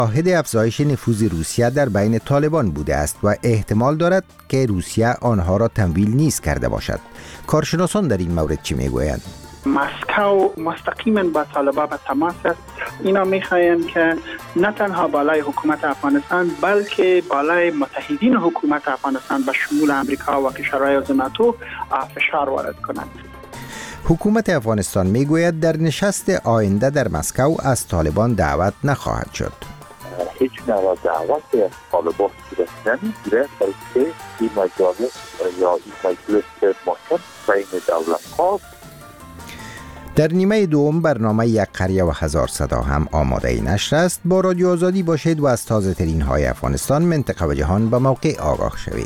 شاهد افزایش نفوذ روسیه در بین طالبان بوده است و احتمال دارد که روسیه آنها را تمویل نیز کرده باشد. کارشناسان در این مورد چی میگویند؟ مسکو مستقیما با طالبان به تماس است. اینا میخواهند که نه تنها بالای حکومت افغانستان بلکه بالای متحدین حکومت افغانستان به شمول امریکا و کشورهای عضو ناتو فشار وارد کنند. حکومت افغانستان میگوید در نشست آینده در مسکو از طالبان دعوت نخواهد شد. هیچ نوع دعوت از طالبان صورت نمیگیرد، بلکه این مجالس یا این مجلس محکم بین دولت‌ها. در نیمه دوم برنامه یک قریه و هزار صدا هم آماده نشر است. با رادیو آزادی باشید و از تازه ترین های افغانستان، منطقه و جهان به موقع آگاه شوید.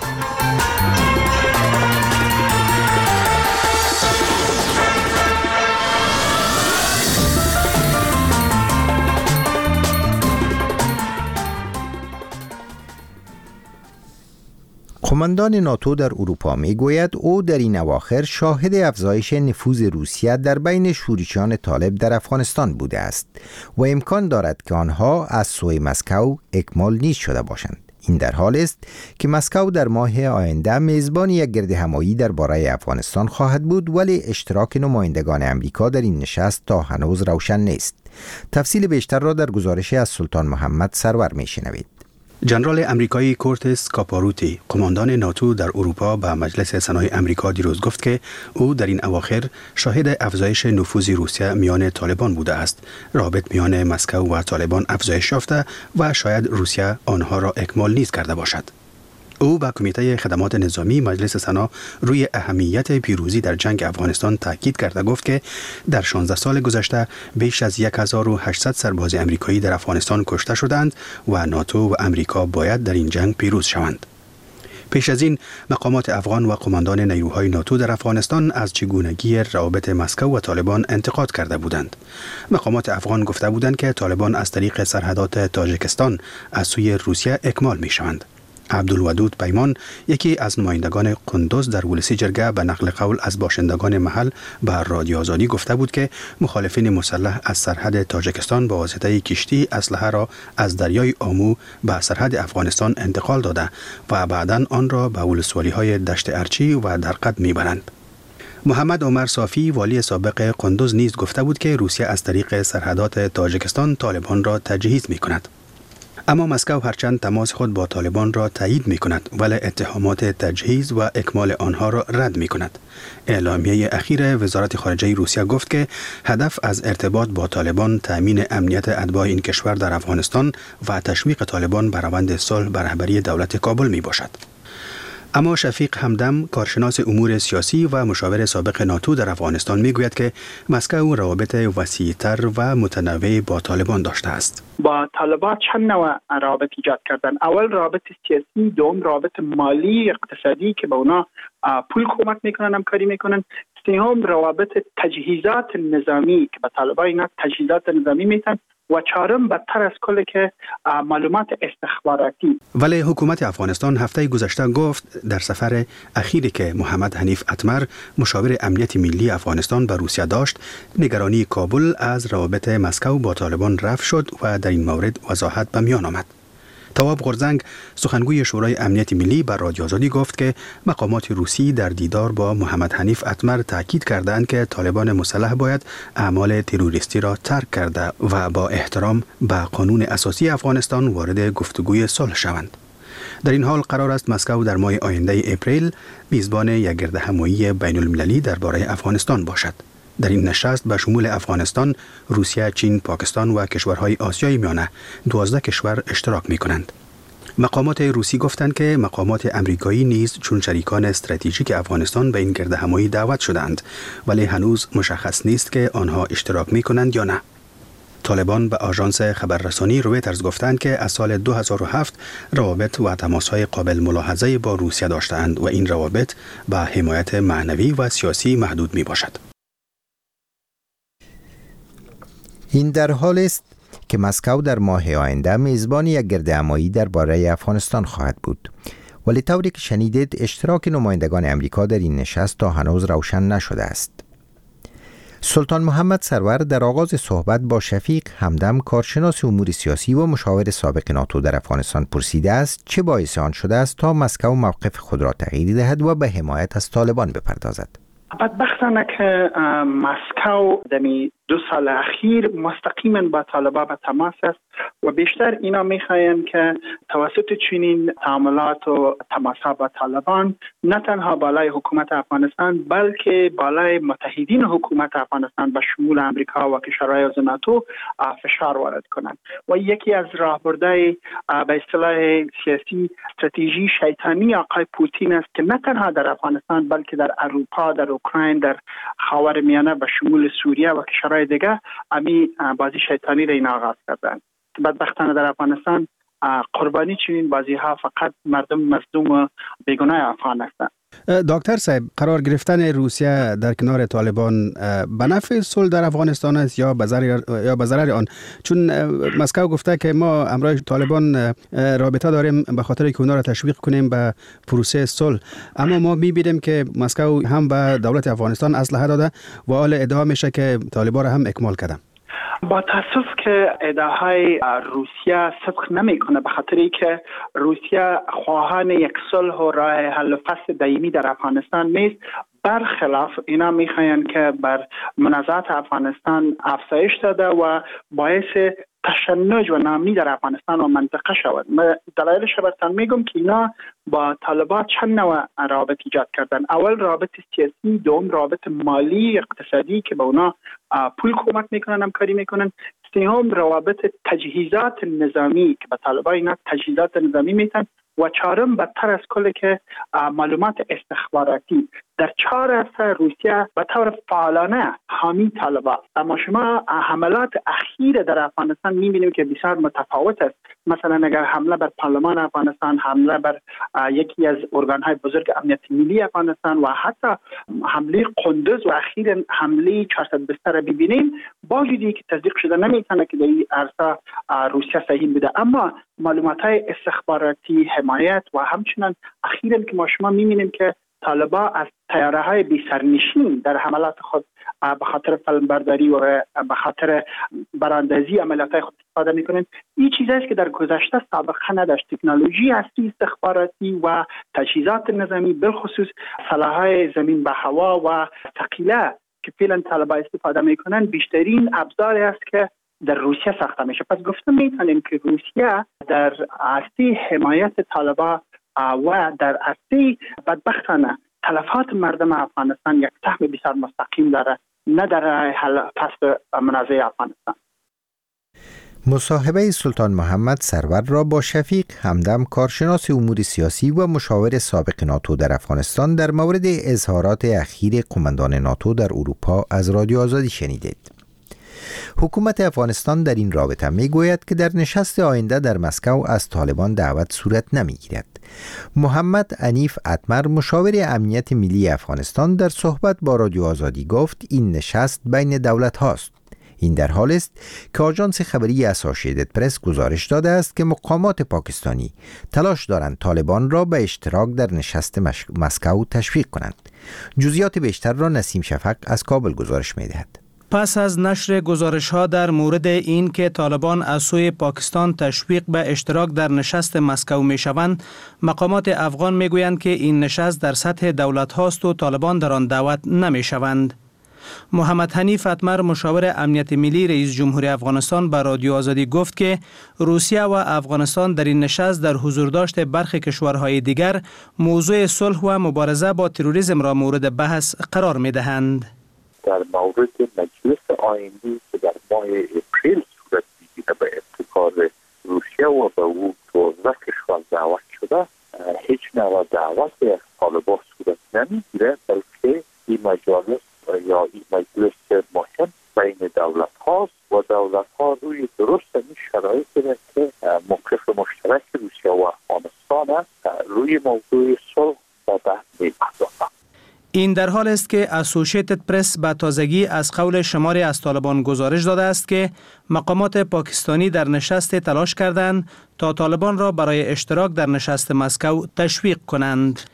قماندان ناتو در اروپا میگوید او در این اواخر شاهد افزایش نفوذ روسیه در بین شورشیان طالب در افغانستان بوده است و امکان دارد که آنها از سوی مسکو اکمال نیز شده باشند. این در حال است که مسکو در ماه آینده میزبان یک گرد همایی درباره افغانستان خواهد بود، ولی اشتراک نمایندگان امریکا در این نشست تا هنوز روشن نیست. تفصیل بیشتر را در گزارش از سلطان محمد سرور میشنوید. جنرال امریکایی کورتس کاپاروتی، قماندان ناتو در اروپا، به مجلس سنای امریکا دیروز گفت که او در این اواخر شاهد افزایش نفوذ روسیه میان طالبان بوده است. رابط میان مسکو و طالبان افزایش یافته و شاید روسیه آنها را اکمال نیز کرده باشد. او به کمیته خدمات نظامی مجلس سنا روی اهمیت پیروزی در جنگ افغانستان تاکید کرده گفت که در 16 سال گذشته بیش از 1800 سرباز امریکایی در افغانستان کشته شدند و ناتو و امریکا باید در این جنگ پیروز شوند. پیش از این مقامات افغان و قماندان نیروهای ناتو در افغانستان از چگونگی روابط مسکو و طالبان انتقاد کرده بودند. مقامات افغان گفته بودند که طالبان از طریق سرحدات تاجیکستان از سوی روسیه اکمال می شوند. عبدالودود پیمان، یکی از نمایندگان قندوز در ولسی جرگه، به نقل قول از باشندگان محل به رادیو آزادی گفته بود که مخالفین مسلح از سرحد تاجیکستان با واسطه کشتی اسلحه را از دریای آمو به سرحد افغانستان انتقال داده و بعداً آن را به ولسوالی‌های دشت ارچی و درقد میبرند. محمد عمر صافی، والی سابق قندوز، نیز گفته بود که روسیه از طریق سرحدات تاجیکستان طالبان را تجهیز می‌کند. اما مسکو هرچند تماس خود با طالبان را تایید می کند، ولی اتهامات تجهیز و اکمال آنها را رد می کند. اعلامیه اخیر وزارت خارجه روسیه گفت که هدف از ارتباط با طالبان تأمین امنیت اتباع این کشور در افغانستان و تشویق طالبان به روند صلح به رهبری دولت کابل می باشد. اما شفیق همدم، کارشناس امور سیاسی و مشاور سابق ناتو در افغانستان، میگوید که مسکو روابط وسیع‌تر و متنوع با طالبان داشته است. با طالبان چند نوع روابط ایجاد کردن. اول رابط سیاسی، دوم رابط مالی اقتصادی که با اونا پول کمک میکنن، همکاری میکنن. سوم روابط تجهیزات نظامی که با طالبان اینا تجهیزات نظامی میتن. و چهارم بدتر از کل که معلومات استخباراتی. ولی حکومت افغانستان هفته گذشته گفت در سفر اخیری که محمد حنیف اتمر، مشاور امنیت ملی افغانستان، به روسیه داشت، نگرانی کابل از روابط مسکو با طالبان رفع شد و در این مورد وضاحت به میان آمد. تواب غرزنگ، سخنگوی شورای امنیت ملی، بر رادیو آزادی گفت که مقامات روسی در دیدار با محمد حنیف اتمر تاکید کردند که طالبان مسلح باید اعمال تروریستی را ترک کرده و با احترام به قانون اساسی افغانستان وارد گفتگوی صلح شوند. در این حال قرار است مسکو در ماه آینده اپریل میزبان یک گرد همایی بین المللی درباره افغانستان باشد. در این نشست به شمول افغانستان، روسیه، چین، پاکستان و کشورهای آسیای میانه 12 کشور اشتراک می کنند. مقامات روسی گفتند که مقامات امریکایی نیز چون شریکان استراتژیک افغانستان به این گرد همایی دعوت شدند، ولی هنوز مشخص نیست که آنها اشتراک می کنند یا نه. طالبان به آژانس خبررسانی رویترز گفتند که از سال 2007 روابط و تماس‌های قابل ملاحظه با روسیه داشتند و این روابط به حمایت معنوی و سیاسی محدود می باشد. این در حال است که مسکو در ماه آینده میزبان یک گرد همایی درباره افغانستان خواهد بود. ولی طوری که شنیدید اشتراک نمایندگان امریکا در این نشست تا هنوز روشن نشده است. سلطان محمد سرور در آغاز صحبت با شفیق همدم کارشناس امور سیاسی و مشاور سابق ناتو در افغانستان پرسیده است چه باعث آن شده است تا مسکو موقف خود را تغییر دهد و به حمایت از طالبان بپردازد. بدبختانه که مسکو دمی 2 سال اخیر مستقیما با طالبان به تماس است و بیشتر اینا میخواین که توسط چنین تعاملات و تماسها با طالبان نه تنها بالای حکومت افغانستان بلکه بالای متحدین حکومت افغانستان به شمول امریکا و کشورهای عضو ناتو فشار وارد کنند و یکی از راهبردهای به اصطلاح سیاسی استراتژی شیطانی آقای پوتین است که نه تنها در افغانستان بلکه در اروپا، در اوکراین، در خاورمیانه به شمول سوریه و کشورهای دیگه امی بازی شیطانی را این آغاز کردند. بدبختانه در افغانستان قربانی چنین بازی ها فقط مردم مظلوم و بیگناه افغان هستند. دکتر صاحب، قرار گرفتن روسیه در کنار طالبان به نفع صلح در افغانستان است یا به ضرر آن؟ چون مسکو گفته که ما همراه طالبان رابطه داریم به خاطر که اونا را تشویق کنیم به پروسه صلح، اما ما می‌بینیم که مسکو هم به دولت افغانستان اسلحه داده و حال ادعا میشه که طالبان را هم اکمال کرده. با تاسف که ادعاهای روسیه صدق نمیکنه، به خاطری که روسیه خواهان یک صلح و راه حل و فصل دائمی در افغانستان نیست. برخلاف اینا میخواین که بر منازعات افغانستان افزایش داده و باعث تشنج و ناامنی در افغانستان و منطقه شود. من دلایلش براتون میگم که اینا با طالبان چند نوع رابط ایجاد کردن. اول رابط سیاسی، دوم رابط مالی اقتصادی که با اونا پول کمک میکنن، همکاری میکنن، سوم روابط تجهیزات نظامی که به طالبان اینا تجهیزات نظامی میتن و چهارم بدتر از کل که معلومات استخباراتی. در 4 عرصه روسیه به طور فعالانه حامی طالبان. اما شما حملات اخیر در افغانستان می‌بینید که بسیار متفاوت است. مثلا اگر حمله بر پارلمان افغانستان، حمله بر یکی از ارگان‌های بزرگ امنیت ملی افغانستان و حتی حمله قندوز و اخیراً حمله 400 بستر ببینیم، با وجودی که تصدیق شده نمی‌تونه که در این عرصه روسیه صحیح بوده، اما معلومات‌های استخباراتی، حمایت و همچنین اخیراً که ما شما می‌بینیم که طالبان از طیاره‌های بی سرنشین در حملات خود به خاطر فیلمبرداری و به خاطر براندازی عملیات‌های خود استفاده می‌کنند. این چیزی است که در گذشته سابقه نداشت. تکنولوژی اصلی استخباراتی و تجهیزات نظامی، بالخصوص سلاح‌های زمین به هوا و ثقیله که فعلا طالبان استفاده می‌کنند، بیشترین ابزاری است که در روسیه ساخته میشه. پس گفتم می‌تونیم که روسیه در عرصه حمایت طالبان و در عرصه بدبختانه تلفات مردم افغانستان یک سهم بسیار مستقیم داره، نه در حل فصل منازعه افغانستان. مصاحبه سلطان محمد سرور را با شفیق همدم کارشناس امور سیاسی و مشاور سابق ناتو در افغانستان در مورد اظهارات اخیر قماندان ناتو در اروپا از رادیو آزادی شنیدید. حکومت افغانستان در این رابطه می گوید که در نشست آینده در مسکو از طالبان دعوت صورت نمی گیرد. محمد عنیف اتمر مشاور امنیت ملی افغانستان در صحبت با رادیو آزادی گفت این نشست بین دولت هاست. این در حال است که آژانس خبری اسوسییتد پرس گزارش داده است که مقامات پاکستانی تلاش دارند طالبان را به اشتراک در نشست مسکو تشویق کنند. جزئیات بیشتر را نسیم شفق از کابل گزارش می دهد. پس از نشر گزارش‌ها در مورد این که طالبان از سوی پاکستان تشویق به اشتراک در نشست مسکو می‌شوند، مقامات افغان می‌گویند که این نشست در سطح دولت هاست و طالبان در آن دعوت نمی‌شوند. محمد حنیف اتمر مشاور امنیت ملی رئیس جمهور افغانستان به رادیو آزادی گفت که روسیه و افغانستان در این نشست در حضور داشت برخی کشورهای دیگر موضوع صلح و مبارزه با تروریسم را مورد بحث قرار می‌دهند. در مورد مجلس آینده که در ماه اپریل صورت میگیره به ابتکار روسیه و به او 12 کشور دعوت شده، هیچ نوع دعوت از طالبان صورت نمیگیره، بلکه این مجالس یا این مجلس مهم بین دولت هاست و دولت ها روی درست این شرایط که موقف مشترک روسیه و افغانستان است روی موضوع صلح و بحث می‌پردازند. این در حال است که اسوسییتد پرس به تازگی از قول شماری از طالبان گزارش داده است که مقامات پاکستانی در نشست تلاش کردند تا طالبان را برای اشتراک در نشست مسکو تشویق کنند.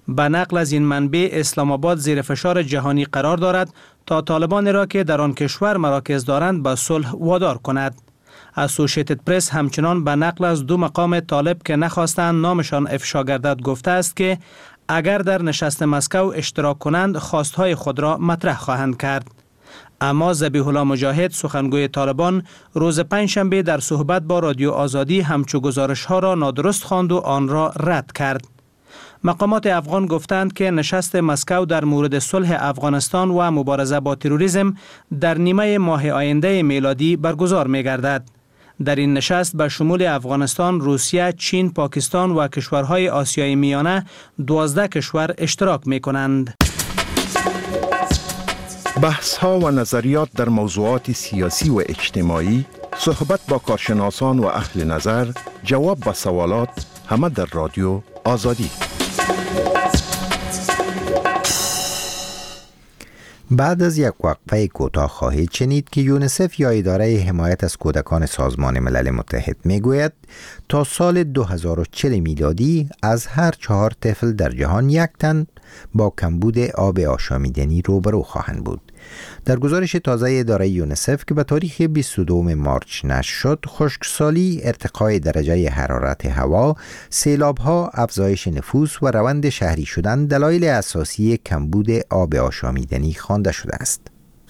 به نقل از این منبع اسلام آباد زیر فشار جهانی قرار دارد تا طالبان را که در آن کشور مراکز دارند به صلح وادار کند. اسوشیتد پرس همچنان به نقل از 2 مقام طالب که نخواستند نامشان افشا گردد گفته است که اگر در نشست مسکو اشتراک کنند خواستهای خود را مطرح خواهند کرد. اما ذبیح الله مجاهد سخنگوی طالبان روز پنجشنبه در صحبت با رادیو آزادی همچو گزارش‌ها را نادرست خواند و آن را رد کرد. مقامات افغان گفتند که نشست مسکو در مورد صلح افغانستان و مبارزه با تروریسم در نیمه ماه آینده میلادی برگزار می‌گردد. در این نشست به شمول افغانستان، روسیه، چین، پاکستان و کشورهای آسیای میانه 12 کشور اشتراک می‌کنند. بحث‌ها و نظریات در موضوعات سیاسی و اجتماعی، صحبت با کارشناسان و اهل نظر، جواب به سوالات، همه در رادیو آزادی. بعد از یک وقفه کوتاه خواهید شنید که یونیسف یا اداره حمایت از کودکان سازمان ملل متحد میگوید تا سال 2040 میلادی از هر 4 طفل در جهان 1 تن با کمبود آب آشامیدنی روبرو خواهند بود. در گزارش تازه اداره یونیسف که به تاریخ 22 مارچ نشر شد، خشکسالی، ارتقای درجه حرارت هوا، سیلاب‌ها، افزایش نفوس و روند شهری شدن دلایل اساسی کمبود آب آشامیدنی خوانده شده است.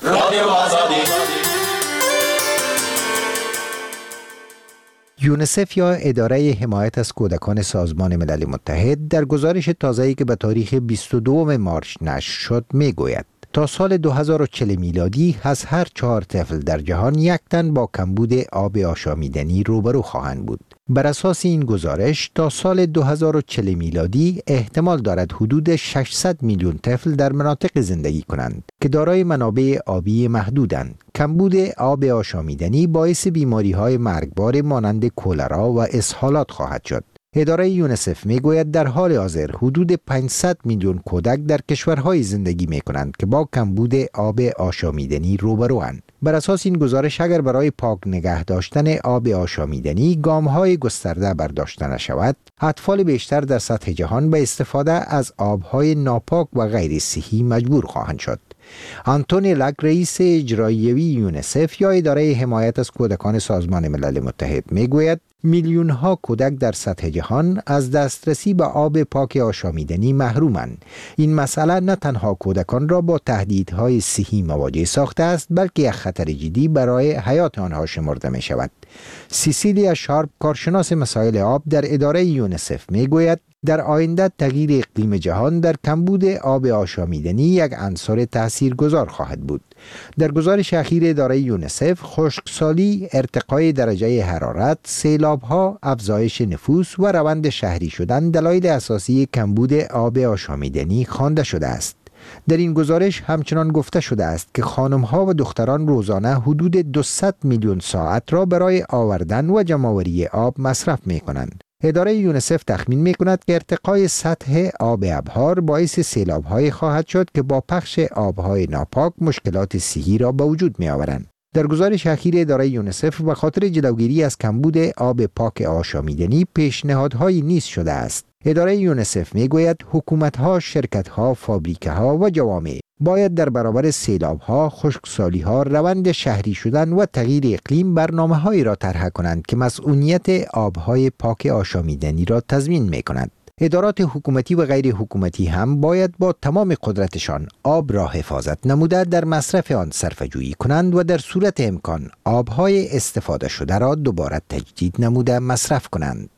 یونیسف یا اداره حمایت از کودکان سازمان ملل متحد در گزارش تازه‌ای که به تاریخ 22 مارچ نشر شد میگوید تا سال 2040 میلادی از هر 4 طفل در جهان 1 تن با کمبود آب آشامیدنی روبرو خواهند بود. بر اساس این گزارش تا سال 2040 میلادی احتمال دارد حدود 600 میلیون طفل در مناطق زندگی کنند که دارای منابع آبی محدودند. کمبود آب آشامیدنی باعث بیماری‌های مرگبار مانند کولرا و اسهالات خواهد شد. اداره یونیسف میگوید در حال حاضر حدود 500 میلیون کودک در کشورهای زندگی میکنند که با کمبود آب آشامیدنی روبروند. بر اساس این گزارش اگر برای پاک نگه داشتن آب آشامیدنی گام‌های گسترده برداشته نشود، اطفال بیشتر در سطح جهان به استفاده از آب‌های ناپاک و غیر صحی مجبور خواهند شد. آنتونی لک، رئیس اجرایی یونیسف یا اداره حمایت از کودکان سازمان ملل متحد میگوید میلیون‌ها کودک در سطح جهان از دسترسی به آب پاک آشامیدنی محرومند. این مسئله نه تنها کودکان را با تهدیدهای صحی مواجه ساخته است، بلکه یک خطر جدی برای حیات آنها شمرده می شود. سیسیلیا شارپ، کارشناس مسائل آب در اداره یونیسف میگوید در آینده تغییر اقلیم جهان در کمبود آب آشامیدنی یک عنصر تاثیرگذار خواهد بود. در گزارش اخیر اداره یونیسف، خشکسالی، ارتقای درجه حرارت، سیلاب‌ها، افزایش نفوس و روند شهری شدن دلایل اساسی کمبود آب آشامیدنی خوانده شده است. در این گزارش همچنان گفته شده است که خانم‌ها و دختران روزانه حدود 200 میلیون ساعت را برای آوردن و جمع‌آوری آب مصرف می‌کنند. اداره یونیسف تخمین می‌کند که ارتقای سطح آب ابحار باعث سیلاب‌های خواهد شد که با پخش آب‌های ناپاک مشکلات صحی را به وجود می‌آورند. در گزارش اخیر اداره یونیسف به خاطر جلوگیری از کمبود آب پاک آشامیدنی پیشنهادهایی نیز شده است. اداره یونیسف میگوید حکومت‌ها، شرکت‌ها، فابریکه‌ها و جوامع باید در برابر سیلاب‌ها، خشکسالی‌ها، روند شهری شدن و تغییر اقلیم برنامه‌هایی را طرح کنند که مسئولیت آب‌های پاک آشامیدنی را تضمین می‌کند. ادارات حکومتی و غیر حکومتی هم باید با تمام قدرتشان آب را حفاظت نموده در مصرف آن صرفه‌جویی کنند و در صورت امکان آب‌های استفاده شده را دوباره تجدید نموده مصرف کنند.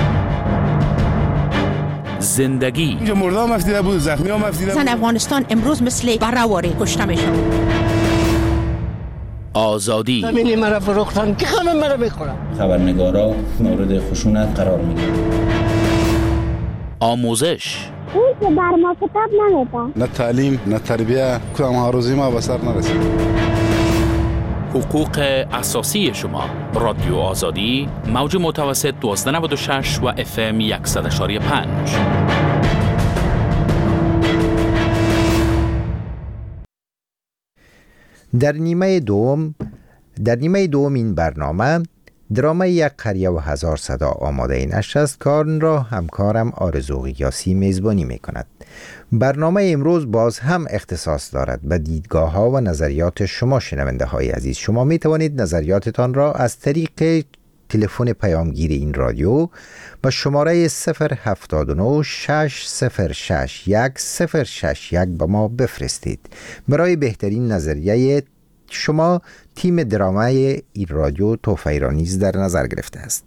زندگی اینجا مردم مفتیده بود، زخمی ها مفتیده بود. زن افغانستان امروز مثل برهواری کشته میشون. آزادی همینی مرا فروختن که همه مرا میخورن. خبرنگارا مورد خشونت قرار میگیرن. آموزش اون که بر ما کتاب نمیده. نه تعلیم، نه تربیه، کدام هاروزی ما به سر نرسید. حقوق اساسی شما. رادیو آزادی، موج متوسط 1296 و FM 100.5. در نیمه دوم این برنامه درامه یک قریه و هزار صدا آماده نشر است که آن را همکارم آرزو قیاسی میزبانی می کند. برنامه امروز باز هم اختصاص دارد به دیدگاه ها و نظریات شما شنونده های عزیز. شما می توانید نظریاتتان را از طریق تلفن پیامگیر این رادیو با شماره 079 606 1061 به ما بفرستید. برای بهترین نظریه شما تیم درامه این رادیو توفیق نیز در نظر گرفته است.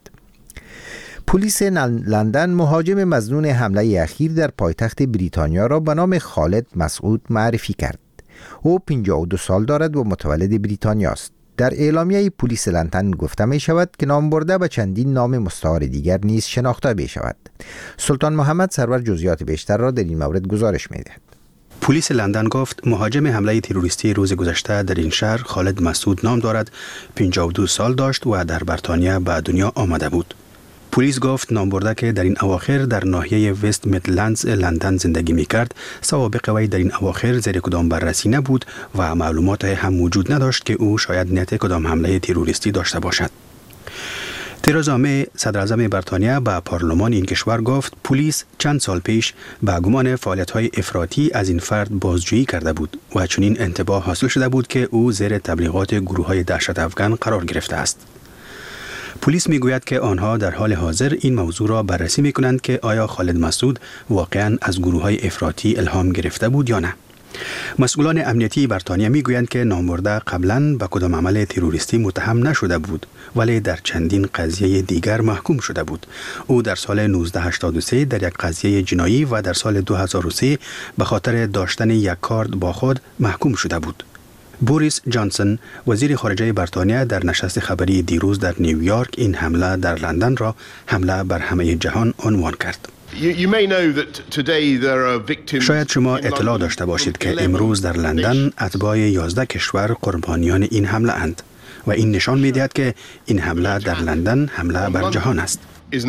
پلیس لندن مهاجم مظنون حمله اخیر در پایتخت بریتانیا را به نام خالد مسعود معرفی کرد. او 52 سال دارد و متولد بریتانیا است. در اعلامیه پلیس لندن گفته می شود که نام برده به چندین نام مستعار دیگر نیز شناخته می شود. سلطان محمد سرور جزئیات بیشتر را در این مورد گزارش می دهد. پلیس لندن گفت مهاجم حمله تروریستی روز گذشته در این شهر خالد مسعود نام دارد، 52 سال داشت و در بریتانیا به دنیا آمده بود. پلیس گفت نامبرده که در این اواخر در ناحیه وست میدلندز لندن زندگی می‌کرد، سوابق وی در این اواخر زیر کدام بررسی نبود و معلومات هم وجود نداشت که او شاید نیت کدام حمله تروریستی داشته باشد. ترزا می صدر اعظم بریتانیا به پارلمان این کشور گفت پلیس چند سال پیش به گمان فعالیت‌های افراطی از این فرد بازجویی کرده بود و چنین انتباه حاصل شده بود که او زیر تبلیغات گروه‌های دهشت افکن قرار گرفته است. پلیس میگوید که آنها در حال حاضر این موضوع را بررسی میکنند که آیا خالد مسعود واقعاً از گروه‌های افراطی الهام گرفته بود یا نه. مسئولان امنیتی بریتانیا میگویند که نامبرده قبلاً به کدام عمل تروریستی متهم نشده بود ولی در چندین قضیه دیگر محکوم شده بود. او در سال 1983 در یک قضیه جنایی و در سال 2003 به خاطر داشتن یک کارت با خود محکوم شده بود. بوریس جانسون وزیر خارجه بریتانیا در نشست خبری دیروز در نیویورک این حمله در لندن را حمله بر همه جهان عنوان کرد. شاید شما اطلاع داشته باشید که امروز در لندن اتباع 11 کشور قربانیان این حمله اند و این نشان می‌دهد که این حمله در لندن حمله بر جهان است.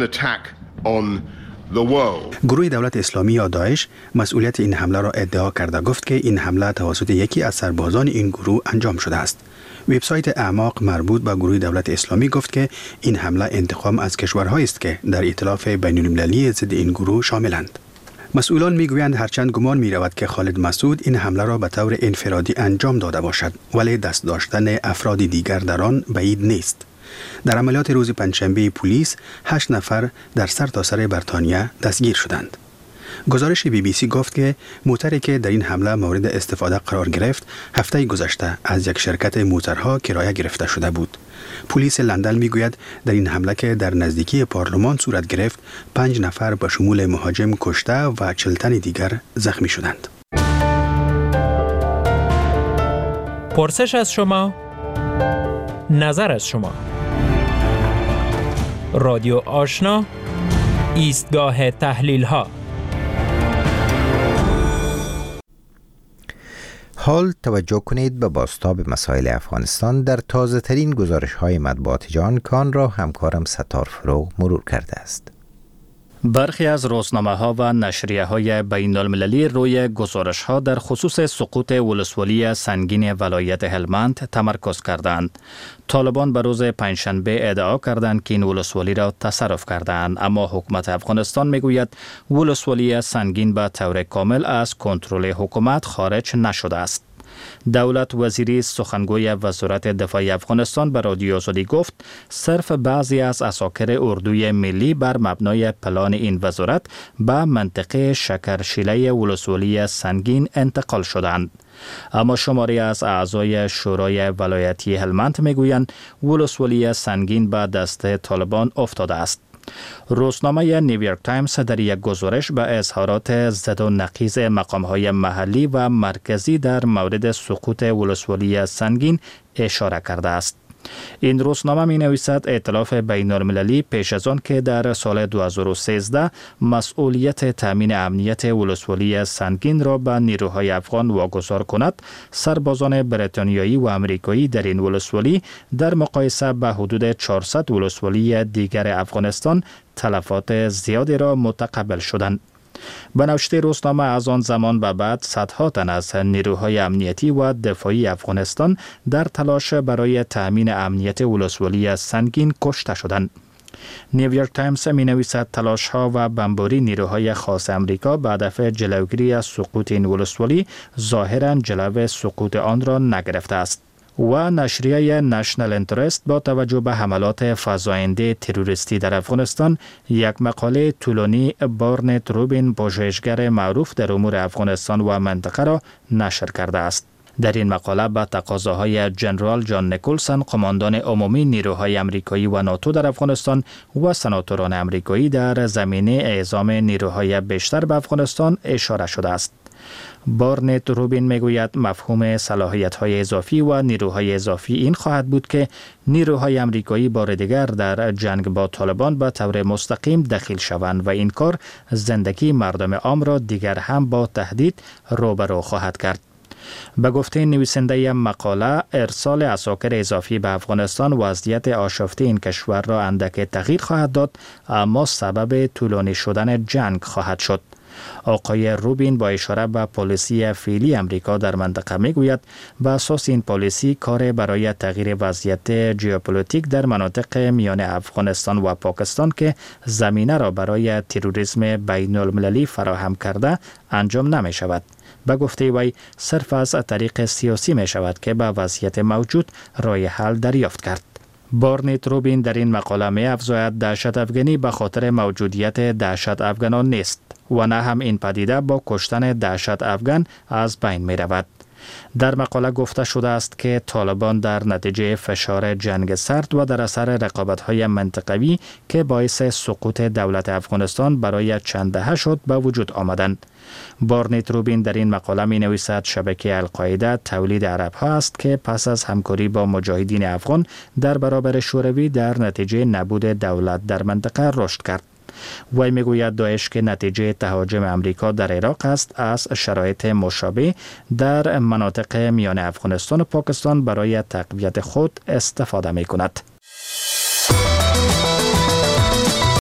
گروه دولت اسلامی یا داعش مسئولیت این حمله را ادعا کرده گفت که این حمله توسط یکی از سربازان این گروه انجام شده است. وبسایت اعماق مربوط به گروه دولت اسلامی گفت که این حمله انتقام از کشورهایی است که در ائتلاف بین‌المللی ضد این گروه شاملند. مسئولان میگویند هرچند گمان می‌رود که خالد مسعود این حمله را به طور انفرادی انجام داده باشد ولی دست داشتن افراد دیگر در آن بعید نیست. در عملیات روز پنجشنبه پلیس 8 نفر در سرتاسر بریتانیا دستگیر شدند. گزارش BBC گفت که موتری که در این حمله مورد استفاده قرار گرفت هفته گذشته از یک شرکت موترها کرایه گرفته شده بود. پلیس لندن میگوید در این حمله که در نزدیکی پارلمان صورت گرفت 5 نفر به شمول مهاجم کشته و 40 تن دیگر زخمی شدند. پرسش از شما، نظر از شما. رادیو آشنا، ایستگاه تحلیل ها. حال توجه کنید به بازتاب مسائل افغانستان در تازه ترین گزارش های مطبوعات جهان که آن را همکارم ستار فروغ مرور کرده است. برخی از روزنامه‌ها و نشریه‌های بین‌المللی روی گزارش‌ها در خصوص سقوط ولسوالی سنگین ولایت هلمند تمرکز کردند. طالبان به روز پنجشنبه ادعا کردند که این ولسوالی را تصرف کردند، اما حکومت افغانستان میگوید ولسوالی سنگین به طور کامل از کنترل حکومت خارج نشده است. دولت وزیری سخنگوی وزارت دفاع افغانستان به رادیو آزادی گفت صرف بعضی از عساکر اردوی ملی بر مبنای پلان این وزارت به منطقه شکرشیله ولسوالی سنگین انتقال شدند. اما شماری از اعضای شورای ولایتی هلمند میگویند ولسوالی سنگین به دست طالبان افتاده است. روزنامه نیویورک تایمز در یک گزارش به اظهارات زد و نقیض مقام‌های محلی و مرکزی در مورد سقوط ولسوالی سنگین اشاره کرده است. این روزنامه می نویسد ائتلاف بین‌المللی پیش از آن که در سال 2013 مسئولیت تامین امنیت ولسوالی سنگین را به نیروهای افغان واگذار کند، سربازان بریتانیایی و امریکایی در این ولسوالی در مقایسه به حدود 400 ولسوالی دیگر افغانستان تلفات زیادی را متقبل شدند. به نوشته روزنامه از آن زمان به بعد صدها تن از نیروهای امنیتی و دفاعی افغانستان در تلاش برای تأمین امنیت ولسوالی سنگین کشته شدند. نیویورک تایمز می نویسد تلاش ها و بمباری نیروهای خاص امریکا به هدف جلوگیری از سقوط این ولسوالی ظاهرا جلو سقوط آن را نگرفته است. و نشریه نشنل انترست با توجه به حملات فزاینده تروریستی در افغانستان یک مقاله طولانی بارنت روبین پژوهشگر معروف در امور افغانستان و منطقه را نشر کرده است. در این مقاله به تقاضاهای جنرال جان نیکولسون قماندان عمومی نیروهای امریکایی و ناتو در افغانستان و سناتوران امریکایی در زمینه اعزام نیروهای بیشتر به افغانستان اشاره شده است. بارنت روبین میگوید مفهوم صلاحیت‌های اضافی و نیروهای اضافی این خواهد بود که نیروهای امریکایی بار دیگر در جنگ با طالبان به طور مستقیم دخیل شوند و این کار زندگی مردم عام را دیگر هم با تهدید روبرو خواهد کرد. به گفته نویسنده مقاله، ارسال عساکر اضافی به افغانستان وضعیت آشفته این کشور را اندک تغییر خواهد داد، اما سبب طولانی شدن جنگ خواهد شد. آقای روبین با اشاره به پالیسی فعلی امریکا در منطقه میگوید به اساس این پالیسی کار برای تغییر وضعیت ژئوپلیتیک در مناطق میان افغانستان و پاکستان که زمینه را برای تروریسم بین المللی فراهم کرده انجام نمی شود. به گفته وی صرف از طریق سیاسی می شود که به وضعیت موجود راه حل دریافت کرد. بارنت روبین در این مقاله می افزاید دهشت افغانی به خاطر موجودیت دهشت افغانان نیست و نه هم این پدیده با کشتن دهشت افغان از بین می رود. در مقاله گفته شده است که طالبان در نتیجه فشار جنگ سرد و در اثر رقابت‌های منطقوی که باعث سقوط دولت افغانستان برای چند دهه شد به وجود آمدند. بارنت روبین در این مقاله می نویسد شبکه القاعده تولید عرب‌ها است که پس از همکاری با مجاهدین افغان در برابر شوروی در نتیجه نبود دولت در منطقه رشد کرد. وی میگوید داعش که نتیجه تهاجم امریکا در عراق است از شرایط مشابه در مناطق میان افغانستان و پاکستان برای تقویت خود استفاده می کند.